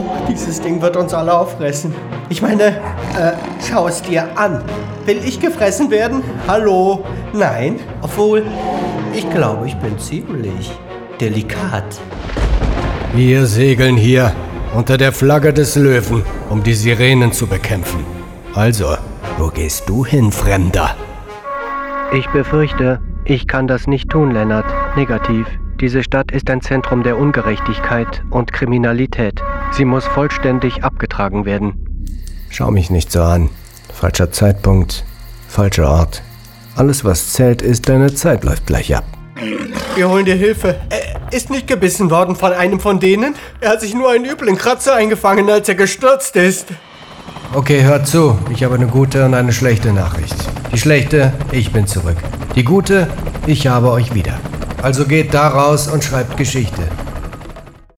Dieses Ding wird uns alle auffressen. Ich meine, schau es dir an. Will ich gefressen werden? Hallo? Nein? Obwohl, ich glaube, ich bin ziemlich delikat. Wir segeln hier unter der Flagge des Löwen, um die Sirenen zu bekämpfen. Also, wo gehst du hin, Fremder? Ich befürchte, ich kann das nicht tun, Lennart. Negativ. Diese Stadt ist ein Zentrum der Ungerechtigkeit und Kriminalität. Sie muss vollständig abgetragen werden. Schau mich nicht so an. Falscher Zeitpunkt, falscher Ort. Alles, was zählt, ist, deine Zeit läuft gleich ab. Wir holen dir Hilfe. Er ist nicht gebissen worden von einem von denen. Er hat sich nur einen üblen Kratzer eingefangen, als er gestürzt ist. Okay, hört zu. Ich habe eine gute und eine schlechte Nachricht. Die schlechte, ich bin zurück. Die gute, ich habe euch wieder. Also geht da raus und schreibt Geschichte.